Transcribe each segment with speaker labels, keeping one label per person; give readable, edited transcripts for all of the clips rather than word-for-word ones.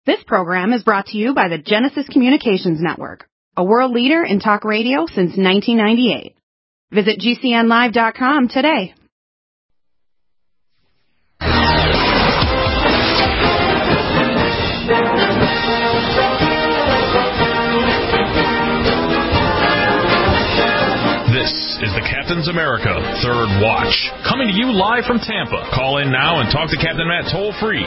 Speaker 1: This program is brought to you by the Genesis Communications Network, a world leader in talk radio since 1998. Visit GCNlive.com today.
Speaker 2: This is the Captain's America Third Watch, coming to you live from Tampa. Call in now and talk to Captain Matt toll-free,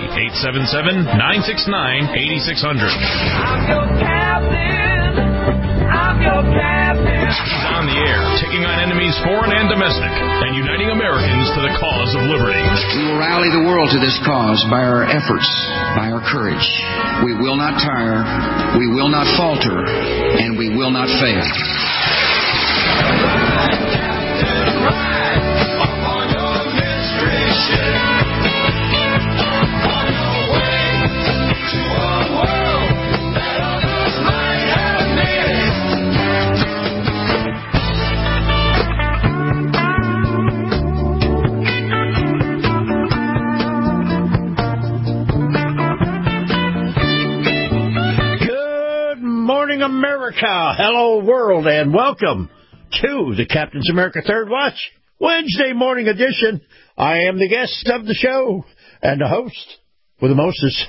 Speaker 2: 877-969-8600.
Speaker 3: I'm your captain. I'm your captain.
Speaker 2: He's on the air, taking on enemies foreign and domestic, and uniting Americans to the cause of liberty.
Speaker 4: We will rally the world to this cause by our efforts, by our courage. We will not tire, we will not falter, and we will not fail.
Speaker 5: Good morning, America. Hello, world, and welcome to the Captain's America Third Watch, Wednesday morning edition. I am the guest of the show and the host with the mostest,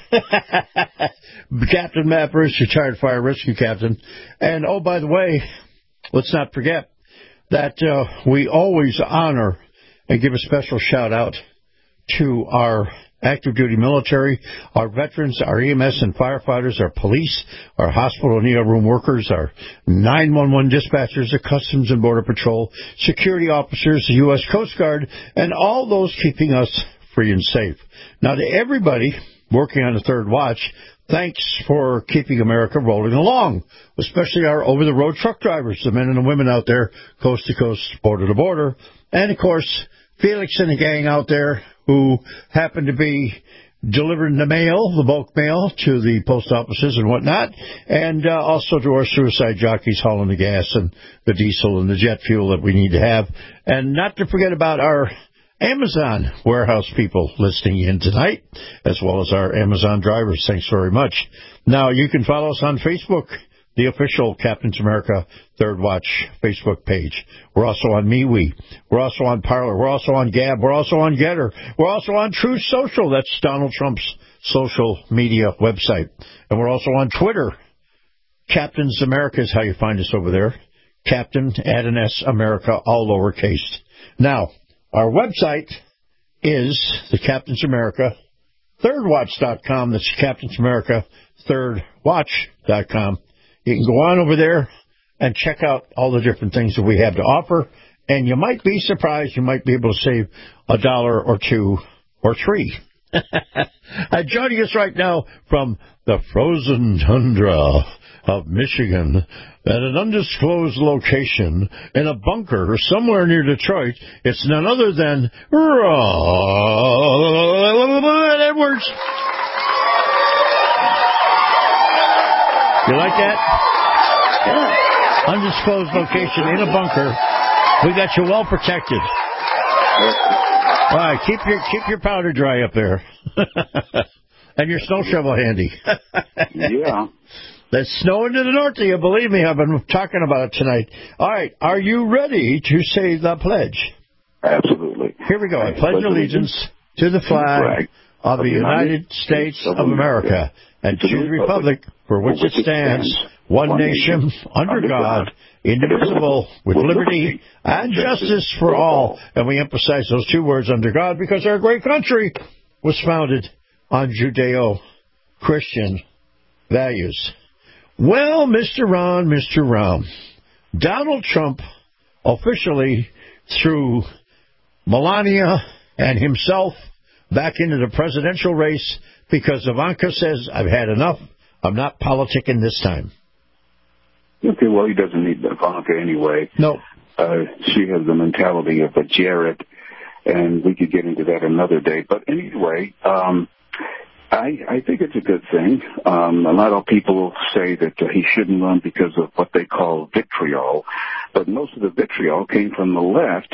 Speaker 5: Captain Matt Bruce, retired fire rescue captain. And, oh, by the way, let's not forget that we always honor and give a special shout-out to our active duty military, our veterans, our EMS and firefighters, our police, our hospital and ER room workers, our 911 dispatchers, the Customs and Border Patrol, security officers, the U.S. Coast Guard, and all those keeping us free and safe. Now, to everybody working on the Third Watch, thanks for keeping America rolling along, especially our over-the-road truck drivers, the men and the women out there, coast to coast, border to border, and, of course, Felix and the gang out there who happen to be delivering the mail, the bulk mail, to the post offices and whatnot, and also to our suicide jockeys hauling the gas and the diesel and the jet fuel that we need to have. And not to forget about our Amazon warehouse people listening in tonight, as well as our Amazon drivers. Thanks very much. Now, you can follow us on Facebook, the official Captain's America Third Watch Facebook page. We're also on MeWe. We're also on Parler. We're also on Gab. We're also on Getter. We're also on Truth Social. That's Donald Trump's social media website. And we're also on Twitter. Captain's America is how you find us over there. Captain, add an S, America, all lowercase. Now, our website is the Captain's America ThirdWatch.com. That's Captain's America ThirdWatch.com. You can go on over there and check out all the different things that we have to offer, and you might be surprised. You might be able to save $1 or $2 or $3. Joining us right now from the frozen tundra of Michigan at an undisclosed location in a bunker somewhere near Detroit, it's none other than Ron Edwards. You like that? Yeah. Undisclosed location in a bunker. We got you well protected. All right, keep your powder dry up there. And your snow shovel handy.
Speaker 6: Yeah.
Speaker 5: There's snowing to the north of you, believe me. I've been talking about it tonight. All right, are you ready to say the pledge?
Speaker 6: Absolutely.
Speaker 5: Here we go. I pledge allegiance to the flag of the United States of America and to the republic for which it stands, one nation, under God, indivisible, with liberty and justice for all. And we emphasize those two words, under God, because our great country was founded on Judeo-Christian values. Well, Mr. Ron, Donald Trump officially threw Melania and himself back into the presidential race because Ivanka says, I've had enough. I'm not politicking this time.
Speaker 6: Okay, well, he doesn't need Ivanka anyway.
Speaker 5: No.
Speaker 6: She has the mentality of a Jared, and we could get into that another day. But anyway, I think it's a good thing. A lot of people say that he shouldn't run because of what they call vitriol, but most of the vitriol came from the left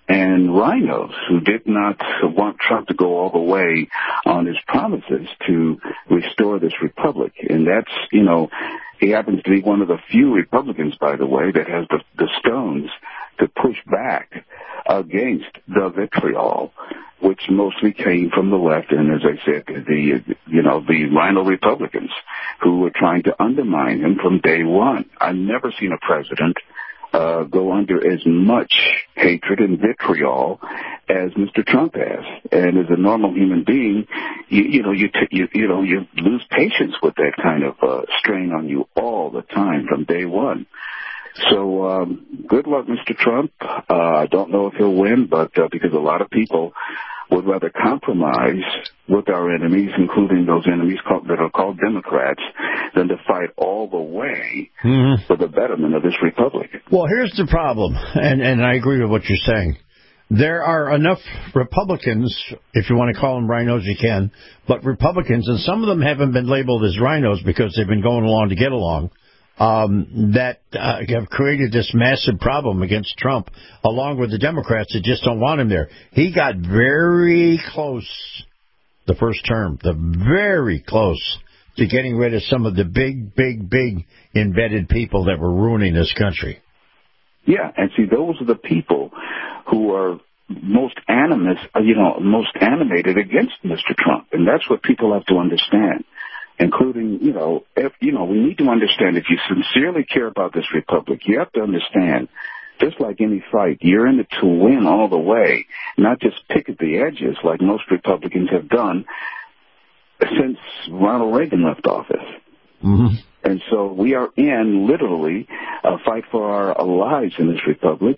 Speaker 6: and rhinos who did not want Trump to go all the way on his promises to restore this republic. And that's, he happens to be one of the few Republicans, by the way, that has the stones to push back against the vitriol, which mostly came from the left, and as I said, the rhino Republicans who were trying to undermine him from day one. I've never seen a president go under as much hatred and vitriol as Mr. Trump has. And as a normal human being, you lose patience with that kind of strain on you all the time from day one. So good luck, Mr. Trump. I don't know if he'll win, but because a lot of people would rather compromise with our enemies, including those enemies that are called Democrats, than to fight all the way for the betterment of this republic.
Speaker 5: Well, here's the problem, and I agree with what you're saying. There are enough Republicans, if you want to call them rhinos, you can, but Republicans, and some of them haven't been labeled as rhinos because they've been going along to get along, that have created this massive problem against Trump, along with the Democrats that just don't want him there. He got very close the first term, very close to getting rid of some of the big embedded people that were ruining this country.
Speaker 6: Yeah, and see, those are the people who are most animated against Mr. Trump, and that's what people have to understand. Including, we need to understand, if you sincerely care about this republic, you have to understand, just like any fight, you're in it to win all the way, not just pick at the edges like most Republicans have done since Ronald Reagan left office. Mm-hmm. And so we are in, literally, a fight for our lives in this republic,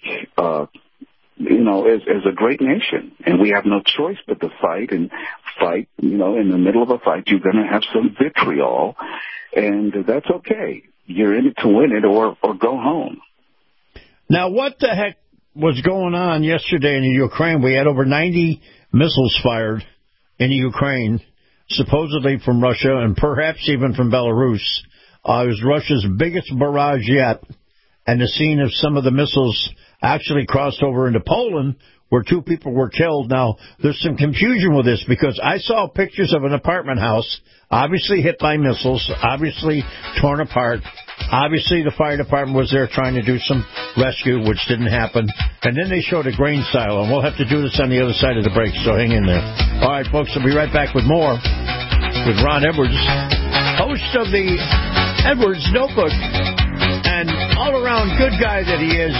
Speaker 6: as a great nation. And we have no choice but to fight. In the middle of a fight, you're going to have some vitriol, and that's okay. You're in it to win it or go home.
Speaker 5: Now, what the heck was going on yesterday in the Ukraine? We had over 90 missiles fired in the Ukraine, supposedly from Russia and perhaps even from Belarus. It was Russia's biggest barrage yet, and the scene of some of the missiles actually crossed over into Poland, where 2 people were killed. Now, there's some confusion with this, because I saw pictures of an apartment house, obviously hit by missiles, obviously torn apart. Obviously, the fire department was there trying to do some rescue, which didn't happen. And then they showed a grain silo, and we'll have to do this on the other side of the break, so hang in there. All right, folks, we'll be right back with more with Ron Edwards, host of the Edwards Notebook, and all-around good guy that he is.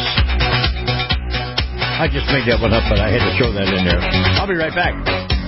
Speaker 5: I just made that one up, but I had to throw that in there. I'll be right back.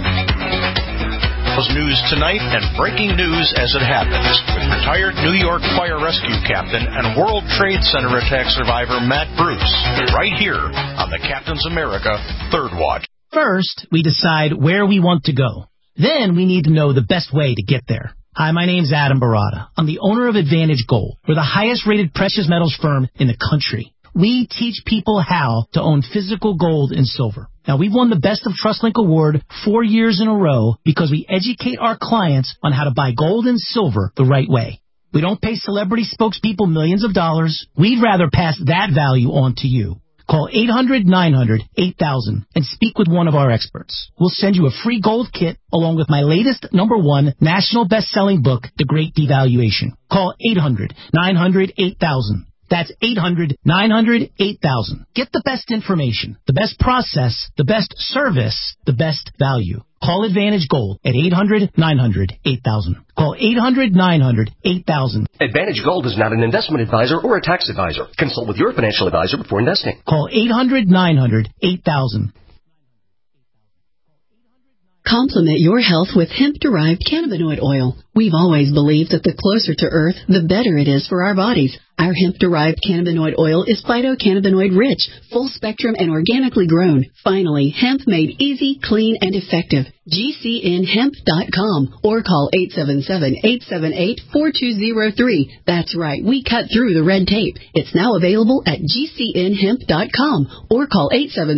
Speaker 2: News tonight and breaking news as it happens with retired New York Fire Rescue Captain and World Trade Center attack survivor Matt Bruce, right here on the Captain's America Third Watch.
Speaker 7: First, we decide where we want to go. Then we need to know the best way to get there. Hi, my name's Adam Barada. I'm the owner of Advantage Gold. We're the highest-rated precious metals firm in the country. We teach people how to own physical gold and silver. Now, we've won the Best of TrustLink Award 4 years in a row because we educate our clients on how to buy gold and silver the right way. We don't pay celebrity spokespeople millions of dollars. We'd rather pass that value on to you. Call 800-900-8000 and speak with one of our experts. We'll send you a free gold kit along with my latest #1 national best-selling book, The Great Devaluation. Call 800-900-8000. That's 800-900-8000. Get the best information, the best process, the best service, the best value. Call Advantage Gold at 800-900-8000. Call 800-900-8000.
Speaker 8: Advantage Gold is not an investment advisor or a tax advisor. Consult with your financial advisor before investing.
Speaker 7: Call 800-900-8000.
Speaker 9: Complement your health with hemp-derived cannabinoid oil. We've always believed that the closer to Earth, the better it is for our bodies. Our hemp-derived cannabinoid oil is phytocannabinoid-rich, full-spectrum, and organically grown. Finally, hemp made easy, clean, and effective. GCNhemp.com or call 877-878-4203. That's right, we cut through the red tape. It's now available at GCNhemp.com or call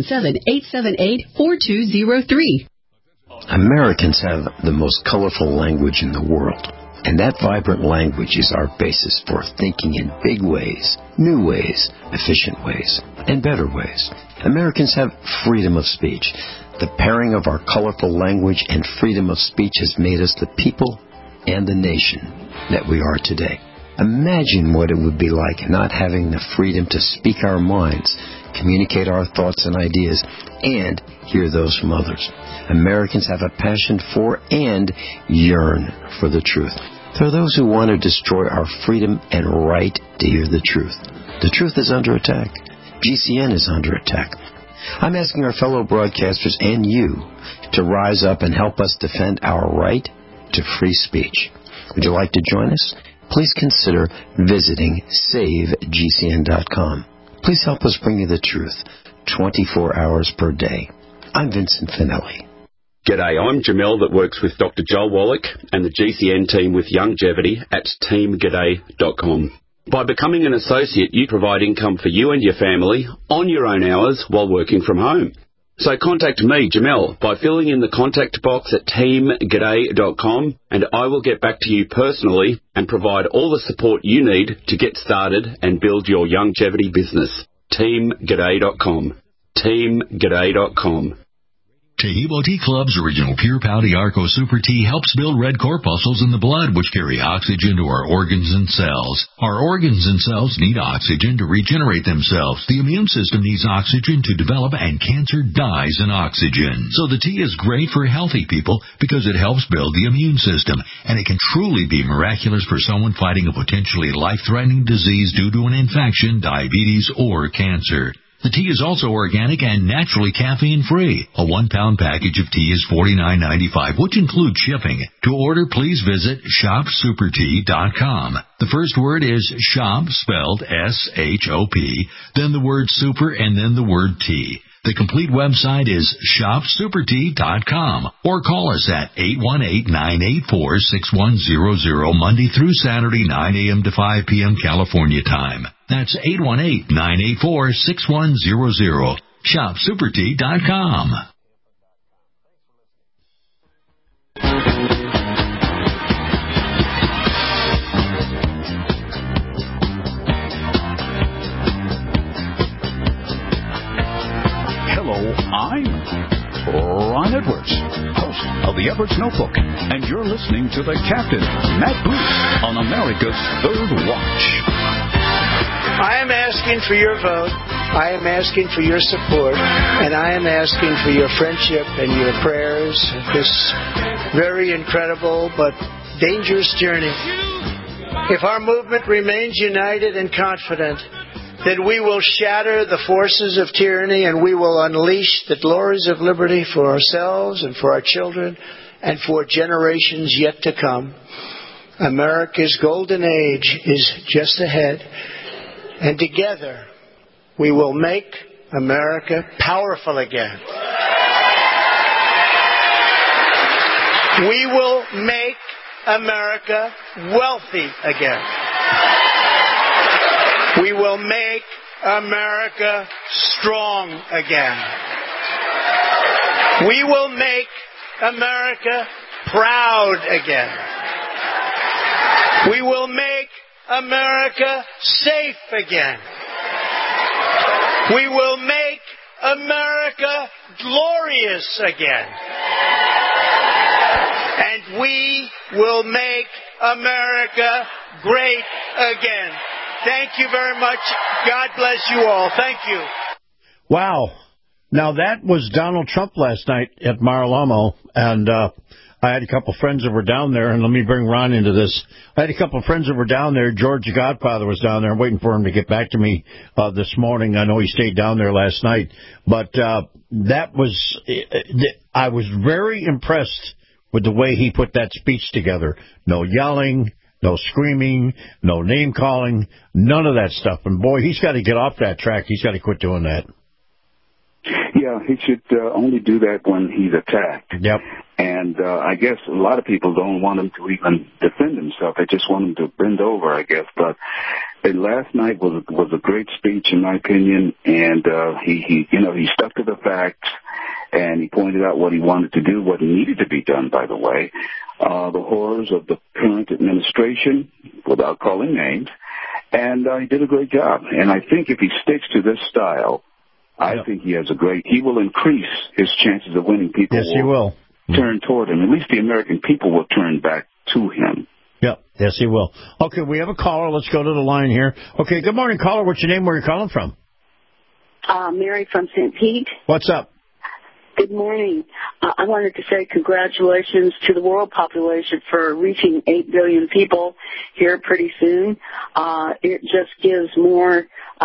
Speaker 9: 877-878-4203.
Speaker 10: Americans have the most colorful language in the world, and that vibrant language is our basis for thinking in big ways, new ways, efficient ways, and better ways. Americans have freedom of speech. The pairing of our colorful language and freedom of speech has made us the people and the nation that we are today. Imagine what it would be like not having the freedom to speak our minds, communicate our thoughts and ideas, and hear those from others. Americans have a passion for and yearn for the truth. There are those who want to destroy our freedom and right to hear the truth. The truth is under attack. GCN is under attack. I'm asking our fellow broadcasters and you to rise up and help us defend our right to free speech. Would you like to join us? Please consider visiting SaveGCN.com. Please help us bring you the truth 24 hours per day. I'm Vincent Finelli.
Speaker 11: G'day, I'm Jamel that works with Dr. Joel Wallach and the GCN team with Longevity at teamg'day.com. By becoming an associate, you provide income for you and your family on your own hours while working from home. So contact me, Jamel, by filling in the contact box at teamg'day.com, and I will get back to you personally and provide all the support you need to get started and build your longevity business. teamg'day.com. teamg'day.com.
Speaker 12: Taheebo Tea Club's original Pure Pouty Arco Super Tea helps build red corpuscles in the blood, which carry oxygen to our organs and cells. Our organs and cells need oxygen to regenerate themselves. The immune system needs oxygen to develop, and cancer dies in oxygen. So the tea is great for healthy people because it helps build the immune system, and it can truly be miraculous for someone fighting a potentially life-threatening disease due to an infection, diabetes, or cancer. The tea is also organic and naturally caffeine-free. A 1-pound package of tea is $49.95, which includes shipping. To order, please visit shopsupertea.com. The first word is shop, spelled S-H-O-P, then the word super, and then the word tea. The complete website is shopsupertea.com, or call us at 818-984-6100, Monday through Saturday, 9 a.m. to 5 p.m. California time. That's 818-984-6100. shopsupertea.com.
Speaker 13: I'm Ron Edwards, host of the Edwards Notebook, and you're listening to the Captain, Matt Bruce, on America's Third Watch.
Speaker 14: I am asking for your vote, I am asking for your support, and I am asking for your friendship and your prayers at this very incredible but dangerous journey. If our movement remains united and confident, then we will shatter the forces of tyranny and we will unleash the glories of liberty for ourselves and for our children and for generations yet to come. America's golden age is just ahead, and together we will make America powerful again. We will make America wealthy again. We will make America strong again. We will make America proud again. We will make America safe again. We will make America glorious again. And we will make America great again. Thank you very much. God bless you all. Thank you.
Speaker 5: Wow. Now, that was Donald Trump last night at Mar-a-Lago, and I had a couple friends that were down there, and let me bring Ron into this. I had a couple of friends that were down there. George, the Godfather, was down there. I'm waiting for him to get back to me this morning. I know he stayed down there last night. But that was, I was very impressed with the way he put that speech together. No yelling, no screaming, no name-calling, none of that stuff. And, boy, he's got to get off that track. He's got to quit doing that.
Speaker 6: Yeah, he should only do that when he's attacked.
Speaker 5: Yep.
Speaker 6: And I guess a lot of people don't want him to even defend himself. They just want him to bend over, I guess. But last night was a great speech, in my opinion. And he stuck to the facts, and he pointed out what he wanted to do, what needed to be done, by the way. The horrors of the current administration, without calling names. And he did a great job. And I think if he sticks to this style, I think he will increase his chances of winning. People
Speaker 5: he will
Speaker 6: turn toward him. At least the American people will turn back to him.
Speaker 5: Yep. Yes, he will. Okay, we have a caller. Let's go to the line here. Okay, good morning, caller. What's your name? Where are you calling from?
Speaker 15: Mary from St. Pete.
Speaker 5: What's up?
Speaker 15: Good morning. I wanted to say congratulations to the world population for reaching 8 billion people here pretty soon. It just gives more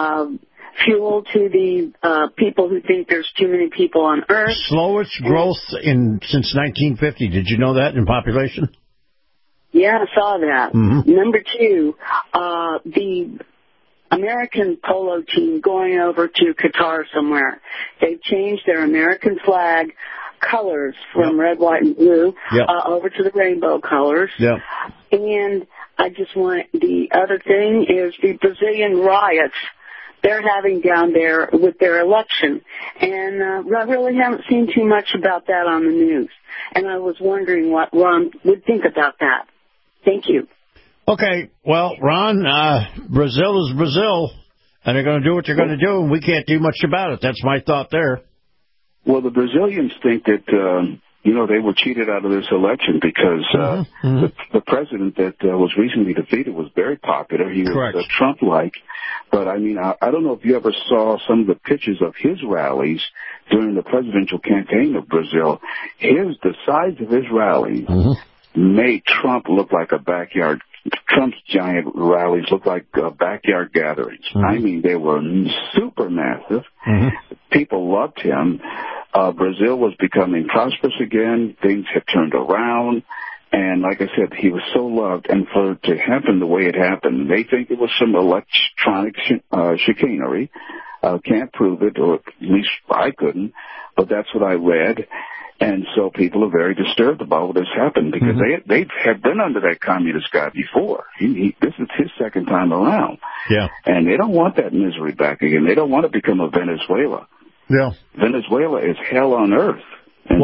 Speaker 15: fuel to the people who think there's too many people on Earth.
Speaker 5: Slowest growth since 1950. Did you know that in population?
Speaker 15: Yeah, I saw that.
Speaker 5: Mm-hmm.
Speaker 15: Number 2, the American polo team going over to Qatar somewhere. They've changed their American flag colors from red, white, and blue over to the rainbow colors.
Speaker 5: Yep.
Speaker 15: And I just want, the other thing is the Brazilian riots they're having down there with their election. And I really haven't seen too much about that on the news. And I was wondering what Ron would think about that. Thank you.
Speaker 5: Okay, well, Ron, Brazil is Brazil, and they're going to do what they're going to do, and we can't do much about it. That's my thought there.
Speaker 6: Well, the Brazilians think that, they were cheated out of this election because the president that was recently defeated was very popular. He was Trump-like. But, I mean, I don't know if you ever saw some of the pictures of his rallies during the presidential campaign of Brazil. The size of his rallies made Trump look like a backyard. Trump's giant rallies looked like backyard gatherings. I mean, they were super massive. People loved him. Brazil was becoming prosperous again. Things had turned around. And like I said, he was so loved. And for it to happen the way it happened, they think it was some electronic chicanery. Can't prove it, or at least I couldn't. But that's what I read. And so people are very disturbed about what has happened because they had been under that communist guy before. This is his second time around.
Speaker 5: Yeah.
Speaker 6: And they don't want that misery back again. They don't want to become a Venezuela.
Speaker 5: Yeah.
Speaker 6: Venezuela is hell on earth. And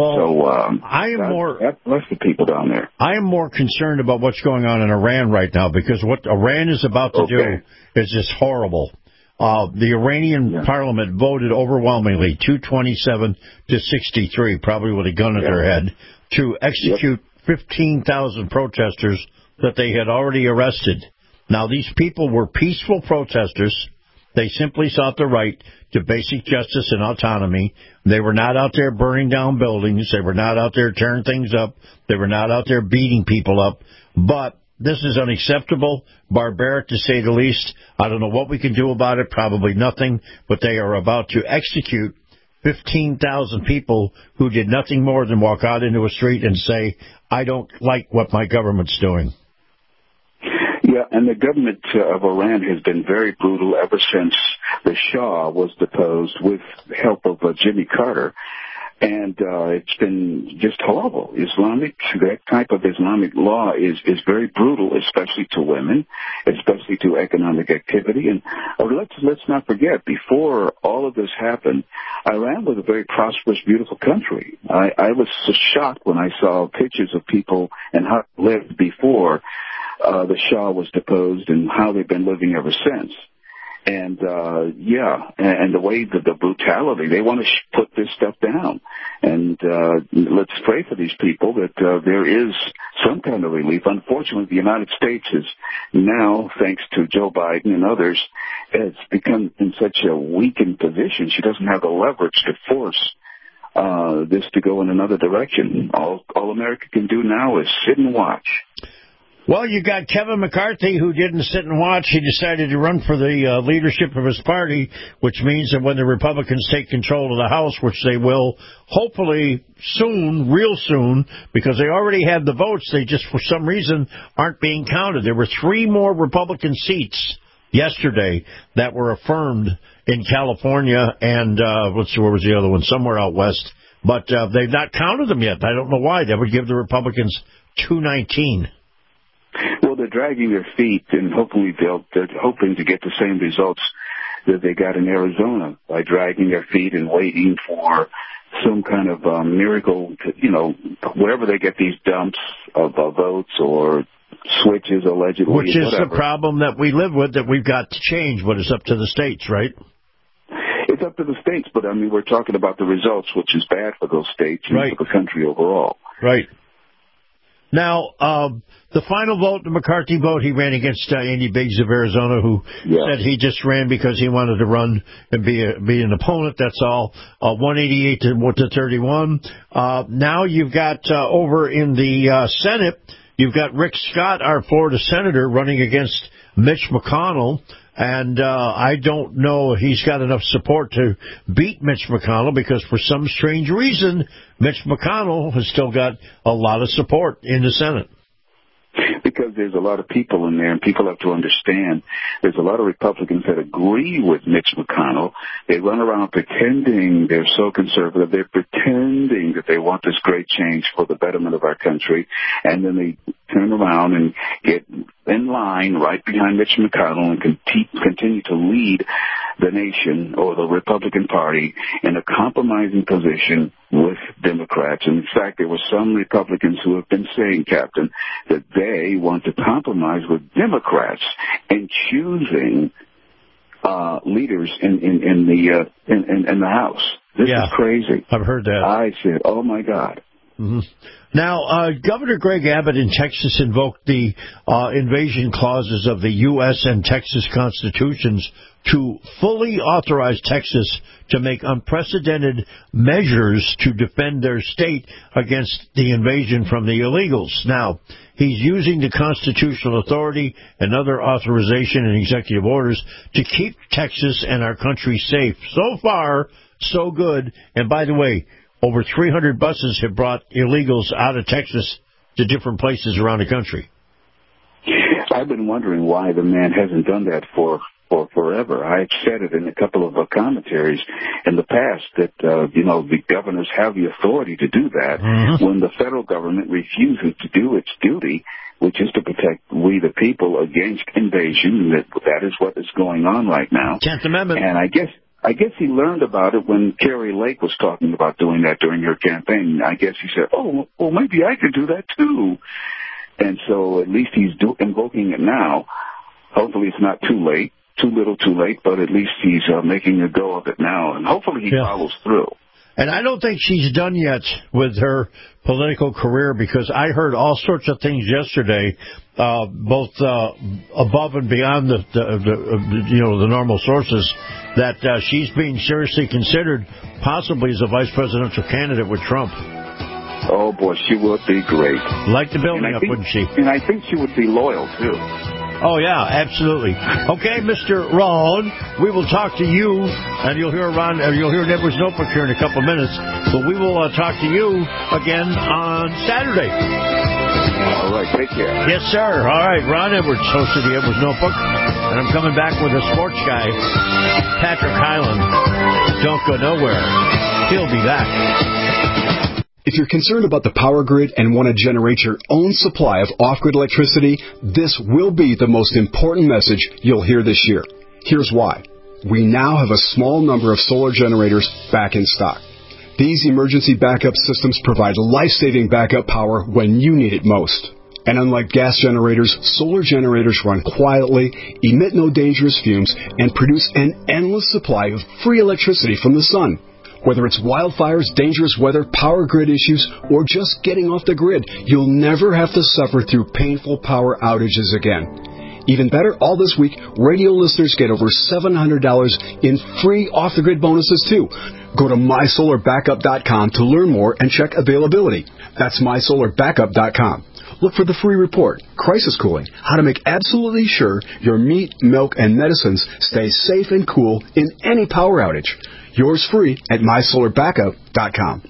Speaker 6: God bless the people down there.
Speaker 5: I am more concerned about what's going on in Iran right now because what Iran is about to do is just horrible. The Iranian parliament voted overwhelmingly, 227 to 63, probably with a gun at their head, to execute 15,000 protesters that they had already arrested. Now, these people were peaceful protesters. They simply sought the right to basic justice and autonomy. They were not out there burning down buildings. They were not out there tearing things up. They were not out there beating people up. But this is unacceptable, barbaric to say the least. I don't know what we can do about it, probably nothing, but they are about to execute 15,000 people who did nothing more than walk out into a street and say, I don't like what my government's doing.
Speaker 6: Yeah, and the government of Iran has been very brutal ever since the Shah was deposed with the help of Jimmy Carter. And it's been just horrible. That type of Islamic law is very brutal, especially to women, especially to economic activity. And let's not forget, before all of this happened, Iran was a very prosperous, beautiful country. I was so shocked when I saw pictures of people and how they lived before the Shah was deposed and how they've been living ever since. And, and the way that the brutality, they want to put this stuff down. And let's pray for these people that there is some kind of relief. Unfortunately, the United States is now, thanks to Joe Biden and others, has become in such a weakened position. She doesn't have the leverage to force this to go in another direction. All America can do now is sit and watch.
Speaker 5: Well, you got Kevin McCarthy, who didn't sit and watch. He decided to run for the leadership of his party, which means that when the Republicans take control of the House, which they will hopefully soon, real soon, because they already had the votes, they just, for some reason, aren't being counted. There were 3 more Republican seats yesterday that were affirmed in California and, where was the other one? Somewhere out west. But they've not counted them yet. I don't know why. That would give the Republicans 219.
Speaker 6: Well, they're dragging their feet, and hopefully they're hoping to get the same results that they got in Arizona by dragging their feet and waiting for some kind of miracle, wherever they get these dumps of votes or switches allegedly.
Speaker 5: Which is the problem that we live with, that we've got to change, but it's up to the states, right?
Speaker 6: It's up to the states, but I mean, we're talking about the results, which is bad for those states and for the country overall.
Speaker 5: Right. Now, the final vote, the McCarthy vote, he ran against Andy Biggs of Arizona, who said he just ran because he wanted to run and be an opponent. That's all. 188 to 31. Now you've got over in the Senate, you've got Rick Scott, our Florida senator, running against Mitch McConnell. And I don't know if he's got enough support to beat Mitch McConnell because for some strange reason, Mitch McConnell has still got a lot of support in the Senate.
Speaker 6: Because there's a lot of people in there, and people have to understand there's a lot of Republicans that agree with Mitch McConnell. They run around pretending they're so conservative. They're pretending that they want this great change for the betterment of our country, and then they turn around and get in line right behind Mitch McConnell and continue to lead the nation or the Republican Party in a compromising position with Democrats. And in fact, there were some Republicans who have been saying, Captain, that they want to compromise with Democrats in choosing leaders in the House. This is crazy.
Speaker 5: I've heard that.
Speaker 6: I said, oh my God.
Speaker 5: Mm-hmm. Now, Governor Greg Abbott in Texas invoked the invasion clauses of the U.S. and Texas constitutions to fully authorize Texas to make unprecedented measures to defend their state against the invasion from the illegals. Now, he's using the constitutional authority and other authorization and executive orders to keep Texas and our country safe. So far, so good. And by the way, over 300 buses have brought illegals out of Texas to different places around the country.
Speaker 6: I've been wondering why the man hasn't done that for forever. I've said it in a couple of commentaries in the past that, the governors have the authority to do that when the federal government refuses to do its duty, which is to protect we the people against invasion. That is what is going on right now.
Speaker 5: 10th Amendment.
Speaker 6: And I guess he learned about it when Carrie Lake was talking about doing that during her campaign. I guess he said, oh, well, maybe I could do that too. And so at least he's invoking it now. Hopefully it's not too late, too little too late, but at least he's making a go of it now, and hopefully he follows through.
Speaker 5: And I don't think she's done yet with her political career because I heard all sorts of things yesterday, both above and beyond the normal sources, that she's being seriously considered possibly as a vice presidential candidate with Trump.
Speaker 6: Oh, boy, she would be great.
Speaker 5: Like the building up, wouldn't she?
Speaker 6: And I think she would be loyal, too.
Speaker 5: Oh, yeah, absolutely. Okay, Mr. Ron, we will talk to you, and you'll hear Edwards Notebook here in a couple of minutes, but we will talk to you again on Saturday.
Speaker 6: All right, take care.
Speaker 5: Yes, sir. All right, Ron Edwards, host of the Edwards Notebook, and I'm coming back with a sports guy, Patrick Hyland. Don't go nowhere. He'll be back.
Speaker 16: If you're concerned about the power grid and want to generate your own supply of off-grid electricity, this will be the most important message you'll hear this year. Here's why. We now have a small number of solar generators back in stock. These emergency backup systems provide life-saving backup power when you need it most. And unlike gas generators, solar generators run quietly, emit no dangerous fumes, and produce an endless supply of free electricity from the sun. Whether it's wildfires, dangerous weather, power grid issues, or just getting off the grid, you'll never have to suffer through painful power outages again. Even better, all this week, radio listeners get over $700 in free off-the-grid bonuses, too. Go to mysolarbackup.com to learn more and check availability. That's mysolarbackup.com. Look for the free report, Crisis Cooling, how to make absolutely sure your meat, milk, and medicines stay safe and cool in any power outage. Yours free at mysolarbackup.com.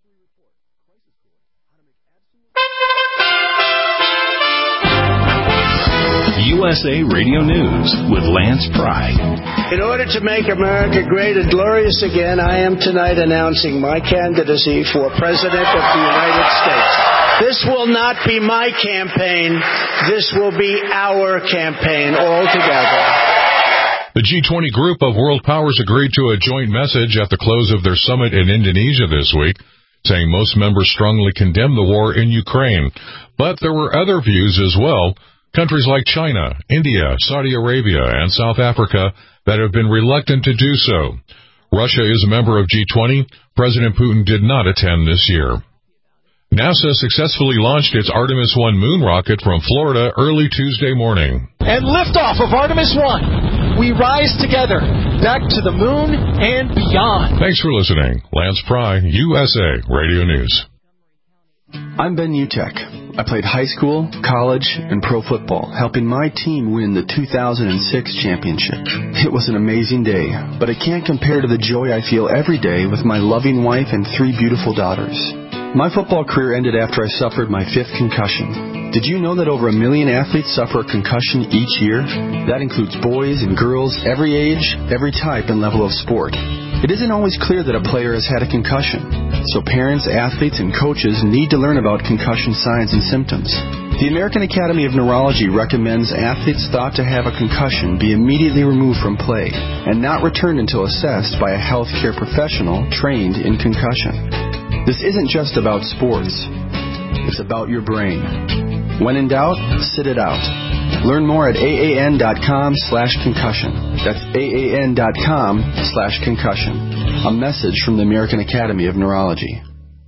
Speaker 13: USA Radio News with Lance Pry.
Speaker 14: In order to make America great and glorious again, I am tonight announcing my candidacy for President of the United States. This will not be my campaign. This will be our campaign all together.
Speaker 17: The G20 group of world powers agreed to a joint message at the close of their summit in Indonesia this week, saying most members strongly condemn the war in Ukraine. But there were other views as well. Countries like China, India, Saudi Arabia, and South Africa that have been reluctant to do so. Russia is a member of G20. President Putin did not attend this year. NASA successfully launched its Artemis 1 moon rocket from Florida early Tuesday morning.
Speaker 18: And liftoff of Artemis 1. We rise together, back to the moon and beyond.
Speaker 17: Thanks for listening. Lance Pry, USA Radio News.
Speaker 19: I'm Ben Utek. I played high school, college, and pro football, helping my team win the 2006 championship. It was an amazing day, but it can't compare to the joy I feel every day with my loving wife and 3 beautiful daughters. My football career ended after I suffered my 5th concussion. Did you know that over 1 million athletes suffer a concussion each year? That includes boys and girls, every age, every type and level of sport. It isn't always clear that a player has had a concussion, so parents, athletes, and coaches need to learn about concussion signs and symptoms. The American Academy of Neurology recommends athletes thought to have a concussion be immediately removed from play and not returned until assessed by a healthcare professional trained in concussion. This isn't just about sports. It's about your brain. When in doubt, sit it out. Learn more at AAN.com/concussion. That's AAN.com/concussion. A message from the American Academy of Neurology.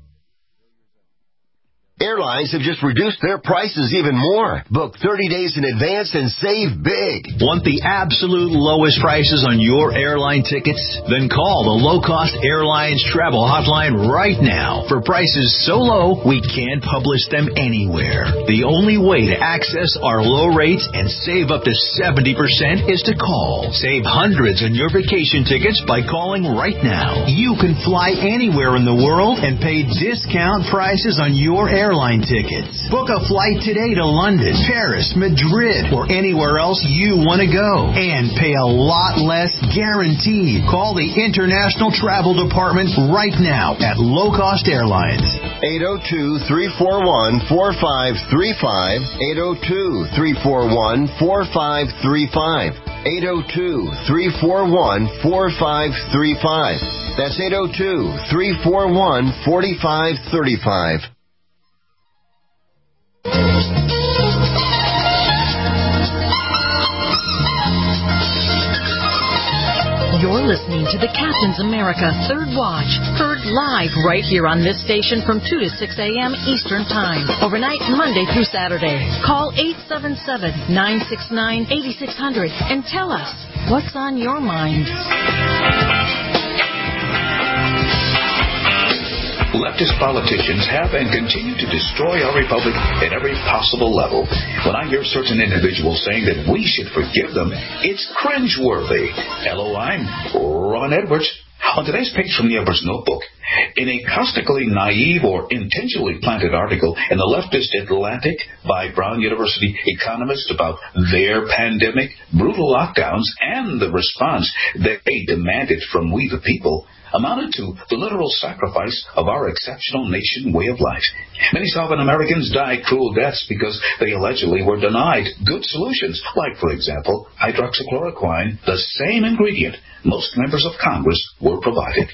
Speaker 20: Airlines have just reduced their prices even more. Book 30 days in advance and save big.
Speaker 21: Want the absolute lowest prices on your airline tickets? Then call the Low Cost Airlines Travel Hotline right now. For prices so low, we can't publish them anywhere. The only way to access our low rates and save up to 70% is to call. Save hundreds on your vacation tickets by calling right now. You can fly anywhere in the world and pay discount prices on your airline tickets. Book a flight today to London, Paris, Madrid, or anywhere else you want to go. And pay a lot less guaranteed. Call the International Travel Department right now at Low Cost Airlines.
Speaker 20: 802-341-4535. 802-341-4535. 802-341-4535. That's 802-341-4535.
Speaker 22: You're listening to the Captain's America Third Watch, heard live right here on this station from 2 to 6 a.m. Eastern Time, overnight Monday through Saturday. Call 877-969-8600 and tell us what's on your mind.
Speaker 23: Leftist politicians have and continue to destroy our republic at every possible level. When I hear certain individuals saying that we should forgive them, it's cringeworthy. Hello, I'm Ron Edwards. On today's page from the Edwards Notebook, in a caustically naive or intentionally planted article in the leftist Atlantic by Brown University economists about their pandemic, brutal lockdowns, and the response that they demanded from we the people, amounted to the literal sacrifice of our exceptional nation way of life. Many Southern Americans died cruel deaths because they allegedly were denied good solutions, like, for example, hydroxychloroquine, the same ingredient most members of Congress were provided.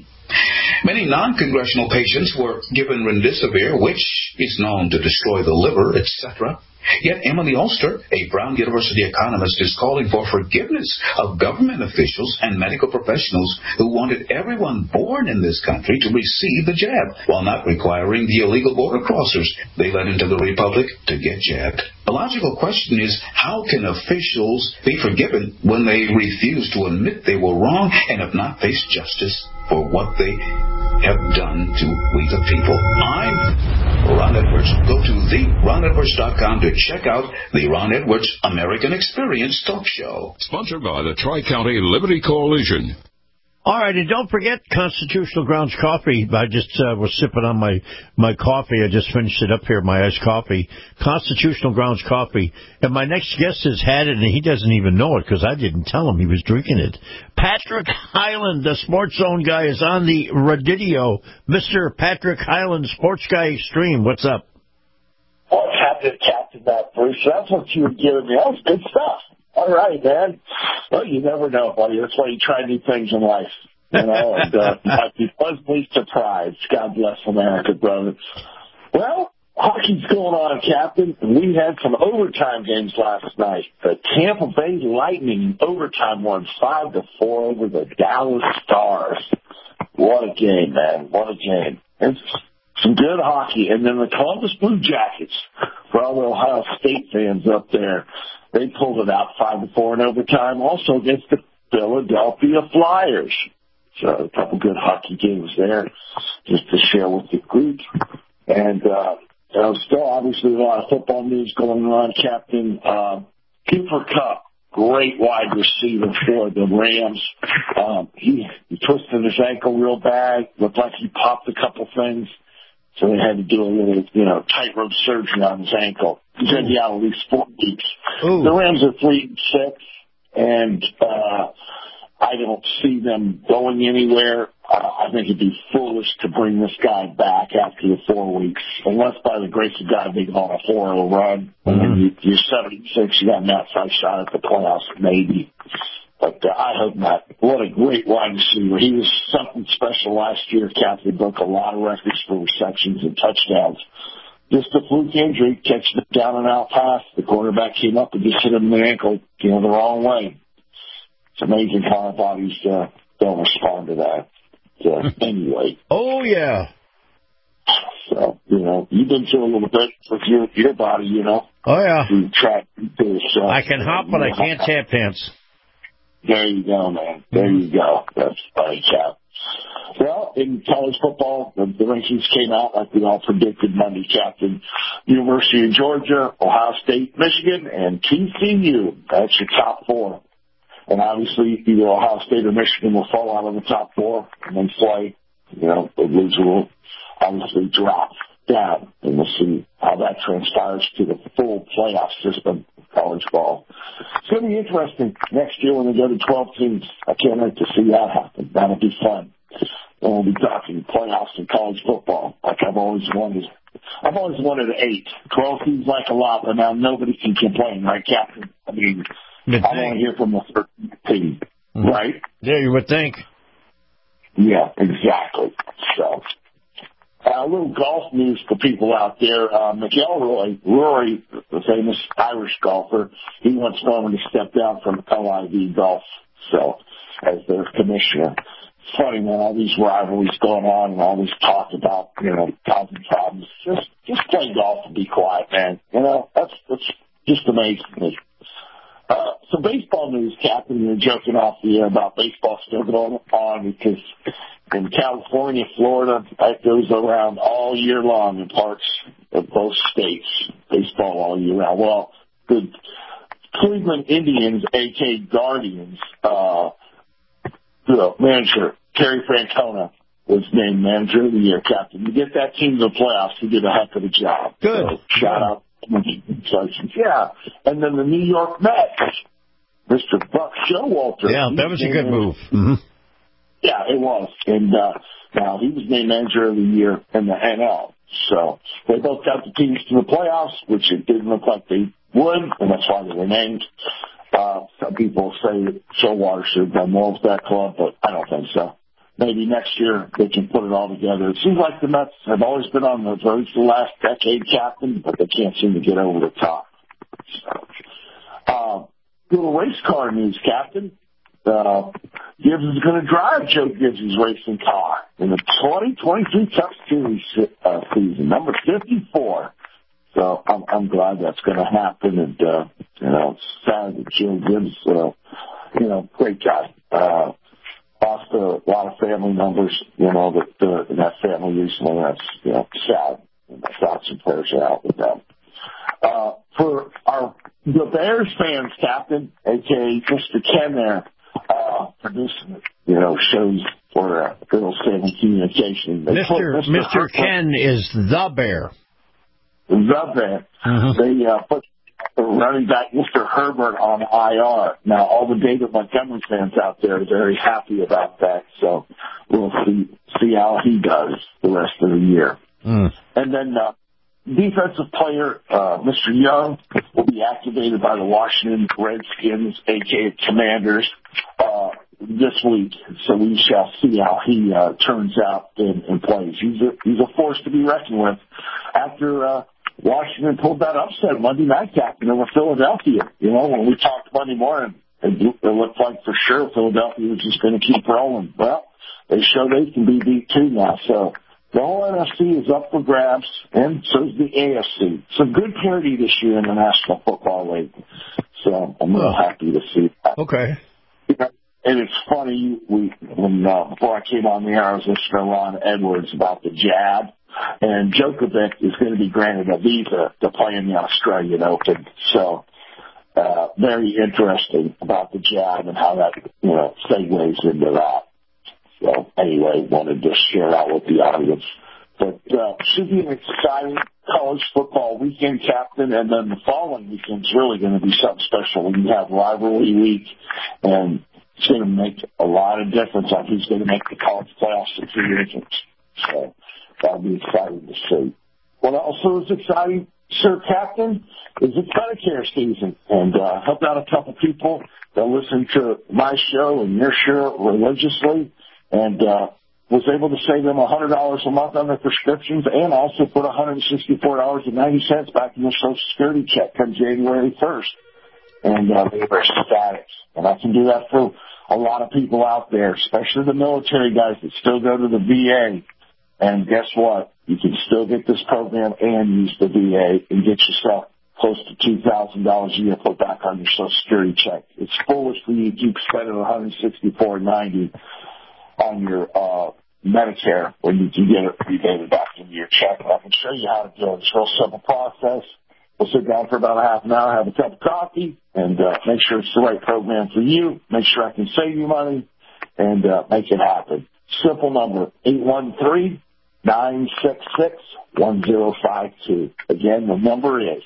Speaker 23: Many non-congressional patients were given remdesivir, which is known to destroy the liver, etc. Yet Emily Ulster, a Brown University economist, is calling for forgiveness of government officials and medical professionals who wanted everyone born in this country to receive the jab, while not requiring the illegal border crossers they let into the republic to get jabbed. The logical question is, how can officials be forgiven when they refuse to admit they were wrong and have not faced justice for what they have done to we the people? I'm Ron Edwards. Go to theronedwards.com to check out the Ron Edwards American Experience Talk Show.
Speaker 13: Sponsored by the Tri-County Liberty Coalition.
Speaker 5: All right, and don't forget Constitutional Grounds Coffee. I just was sipping on my coffee. I just finished it up here, my iced coffee. Constitutional Grounds Coffee. And my next guest has had it, and he doesn't even know it because I didn't tell him he was drinking it. Patrick Hyland, the Sports Zone guy, is on the radio. Mr. Patrick Hyland, Sports Guy Extreme. What's up?
Speaker 24: Oh, Captain Matt Bruce. That's what you were giving me. That was good stuff. All right, man. Well, you never know, buddy. That's why you try new things in life. You know, and I'd be pleasantly surprised. God bless America, brother. Well, Hockey's going on, Captain. We had some overtime games last night. The Tampa Bay Lightning overtime won 5-4 over the Dallas Stars. What a game, man. What a game. It's some good hockey. And then the Columbus Blue Jackets, for all the Ohio State fans up there, they pulled it out 5-4 in overtime, also against the Philadelphia Flyers. So a couple good hockey games there just to share with the group. And, still obviously a lot of football news going on, Captain. Cooper Kupp, great wide receiver for the Rams. He twisted his ankle real bad. Looked like he popped a couple things. So they had to do a little, tightrope surgery on his ankle. He's going to be out at least 4 weeks. Ooh. The Rams are 3-6, and I don't see them going anywhere. I think it'd be foolish to bring this guy back after the 4 weeks, unless by the grace of God they go on a 4-0 run. Mm-hmm. And you're 76, you got an outside shot at the playoffs, maybe. But I hope not. What a great wide receiver. He was something special last year. Captain broke a lot of records for receptions and touchdowns. Just a fluke injury, catching it down and out pass. The quarterback came up and just hit him in the ankle, the wrong way. It's amazing how our bodies don't respond to that. So, anyway.
Speaker 5: Oh, yeah.
Speaker 24: So, you've been through a little bit with your body,
Speaker 5: Oh, yeah.
Speaker 24: I
Speaker 5: can hop, but I can't tap dance.
Speaker 24: There you go, man. There you go. That's funny, Cap. Well, in college football, the rankings came out like we all predicted Monday, Captain. University of Georgia, Ohio State, Michigan, and TCU. That's your top 4. And obviously, either Ohio State or Michigan will fall out of the top 4 and then play. The loser will obviously drop down. And we'll see how that transpires to the full playoff system of college ball. It's going to be interesting next year when we go to 12 teams. I can't wait to see that happen. That'll be fun. And we'll be talking playoffs in college football like I've always wanted. I've always wanted 8. 12 seems like a lot, but now nobody can complain, right, Captain? I mean, I want to hear from the 13th team, right?
Speaker 5: Yeah, you would think.
Speaker 24: Yeah, exactly. So, a little golf news for people out there. Rory, the famous Irish golfer, he wants Norman to step down from LIV Golf, so, as their commissioner. It's funny, man, all these rivalries going on and all this talk about, causing problems. Just play golf and be quiet, man. That's just amazing me. Some baseball news, Captain. You're joking off the air about baseball still going on because in California, Florida, that goes around all year long in parts of both states. Baseball all year round. Well, the Cleveland Indians, a.k.a. Guardians, manager, Terry Francona, was named manager of the year, Captain. To get that team to the playoffs, he did a heck of a job.
Speaker 5: Good.
Speaker 24: So, shout out. Yeah. And then the New York Mets, Mr. Buck Showalter.
Speaker 5: Yeah, that was a good move. Mm-hmm.
Speaker 24: Yeah, it was. And now he was named manager of the year in the NL. So they both got the teams to the playoffs, which it didn't look like they would, and that's why they were named. Some people say that Showalter should have done more with that club, but I don't think so. Maybe next year they can put it all together. It seems like the Mets have always been on the verge the last decade, Captain, but they can't seem to get over the top. Little race car news, Captain. Gibbs is going to drive Joe Gibbs' racing car in the 2023 Cup Series season, number 54. So I'm glad that's going to happen, and it's sad that Joe Gibbs, great guy. Lost a lot of family members, that family recently. That's, sad. And my thoughts and prayers are out with them. For the Bears fans, Captain, a.k.a. Mr. Ken there, producing, shows for Girls Saving Communication.
Speaker 5: Mr. Ken is the Bear.
Speaker 24: The Bear. Uh-huh. They put running back Mr. Herbert on IR. Now, all the David Montgomery fans out there are very happy about that, so we'll see how he does the rest of the year. And then defensive player Mr. Young will be activated by the Washington Redskins, a.k.a. Commanders. this week, so we shall see how he turns out and plays. He's a force to be reckoned with. After Washington pulled that upset Monday night, Captain, over Philadelphia. You know, when we talked Monday morning, it looked like for sure Philadelphia was just going to keep rolling. Well, they show they can be beat too now. So the whole NFC is up for grabs, and so is the AFC. Some good parity this year in the National Football League. So I'm real happy to see that.
Speaker 5: Okay.
Speaker 24: And it's funny, before I came on the air, I was listening to Ron Edwards about the jab, and Djokovic is going to be granted a visa to play in the Australian Open. So very interesting about the jab and how that segues into that. So anyway, wanted to share that with the audience. But should be an exciting college football weekend, Captain, and then the following weekend's really going to be something special. We have rivalry week, and it's going to make a lot of difference on who's going to make the college playoffs in 2 years. So that'll be exciting to see. What also is exciting, Sir Captain, is it's Medicare season, and helped out a couple people that listen to my show and your show religiously, and was able to save them $100 a month on their prescriptions, and also put $164.90 back in their Social Security check come January 1st. And they were ecstatic. And I can do that for a lot of people out there, especially the military guys that still go to the VA. And guess what? You can still get this program and use the VA and get yourself close to $2,000 a year put back on your Social Security check. It's foolish for you to keep spending $164.90 on your Medicare when you can get it rebated back into your check. And I can show you how to do it. It's a real simple process. We'll sit down for about a half an hour, have a cup of coffee, and make sure it's the right program for you, make sure I can save you money, and make it happen. Simple number, 813-966-1052. Again, the number is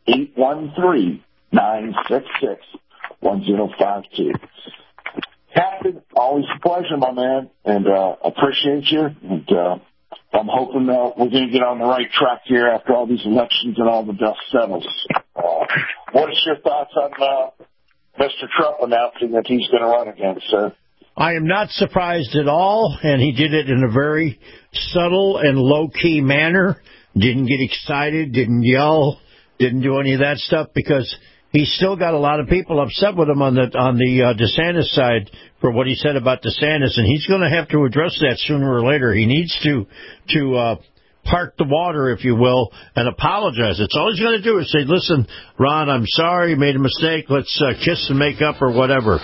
Speaker 24: 813-966-1052. Captain, always a pleasure, my man, and appreciate you. And I'm hoping we're going to get on the right track here after all these elections and all the dust settles. What is your thoughts on Mr. Trump announcing that he's going to run again, sir?
Speaker 5: I am not surprised at all, and he did it in a very subtle and low-key manner. Didn't get excited, didn't yell, didn't do any of that stuff, because he's still got a lot of people upset with him on the DeSantis side for what he said about DeSantis, and he's going to have to address that sooner or later. He needs to park the water, if you will, and apologize. It's all he's going to do is say, listen, Ron, I'm sorry, made a mistake. Let's kiss and make up or whatever.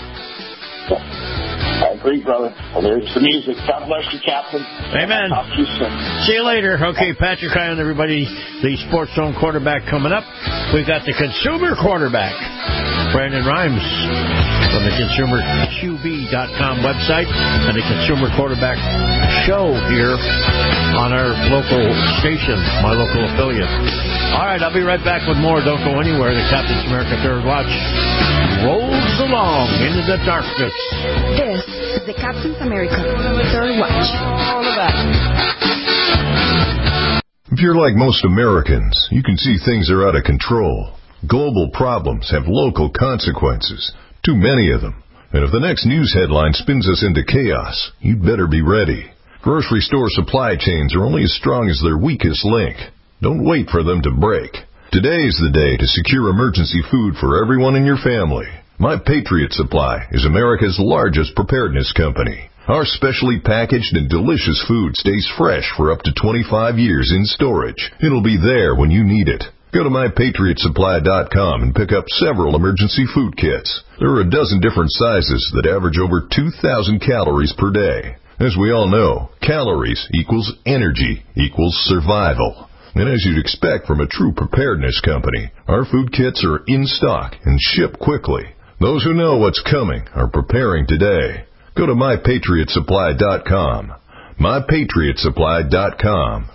Speaker 24: I agree, brother. Well, there's the music. God bless you, Captain.
Speaker 5: Amen.
Speaker 24: Talk to you soon.
Speaker 5: See you later. Okay, Patrick Ryan, everybody. The Sports Zone quarterback coming up. We've got the consumer quarterback, Brandon Rhymes, from the ConsumerQB.com website, and the Consumer Quarterback Show here on our local station, my local affiliate. All right, I'll be right back with more. Don't go anywhere. The Captain's America Third Watch rolls along into the darkness.
Speaker 1: This is the Captain's America Third Watch.
Speaker 2: If you're like most Americans, you can see things are out of control. Global problems have local consequences, too many of them. And if the next news headline spins us into chaos, you'd better be ready. Grocery store supply chains are only as strong as their weakest link. Don't wait for them to break. Today is the day to secure emergency food for everyone in your family. My Patriot Supply is America's largest preparedness company. Our specially packaged and delicious food stays fresh for up to 25 years in storage. It'll be there when you need it. Go to MyPatriotSupply.com and pick up several emergency food kits. There are a dozen different sizes that average over 2,000 calories per day. As we all know, calories equals energy equals survival. And as you'd expect from a true preparedness company, our food kits are in stock and ship quickly. Those who know what's coming are preparing today. Go to MyPatriotSupply.com. MyPatriotSupply.com.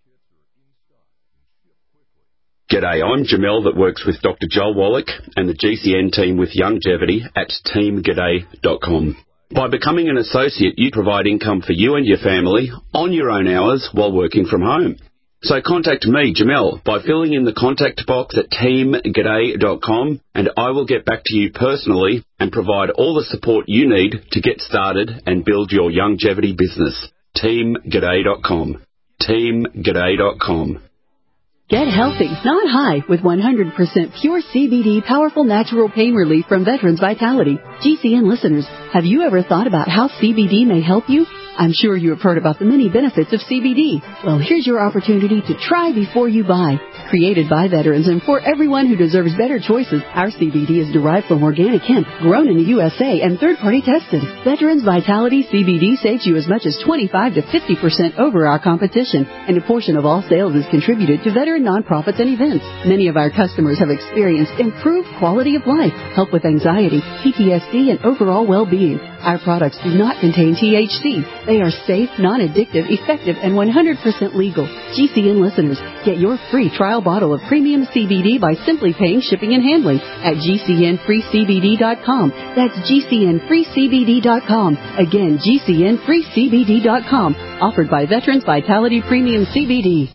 Speaker 11: G'day, I'm Jamel that works with Dr. Joel Wallach and the GCN team with Longevity at teamg'day.com. By becoming an associate, you provide income for you and your family on your own hours while working from home. So contact me, Jamel, by filling in the contact box at teamg'day.com, and I will get back to you personally and provide all the support you need to get started and build your longevity business. teamg'day.com. teamg'day.com.
Speaker 9: Get healthy, not high, with 100% pure CBD powerful natural pain relief from Veterans Vitality. GCN listeners, have you ever thought about how CBD may help you? I'm sure you have heard about the many benefits of CBD. Well, here's your opportunity to try before you buy. Created by veterans and for everyone who deserves better choices, our CBD is derived from organic hemp, grown in the USA, and third-party tested. Veterans Vitality CBD saves you as much as 25 to 50% over our competition, and a portion of all sales is contributed to veteran nonprofits and events. Many of our customers have experienced improved quality of life, help with anxiety, PTSD, and overall well-being. Our products do not contain THC. They are safe, non-addictive, effective, and 100% legal. GCN listeners, get your free trial bottle of premium CBD by simply paying shipping and handling at GCNFreeCBD.com. That's GCNFreeCBD.com. Again, GCNFreeCBD.com. Offered by Veterans Vitality Premium CBD.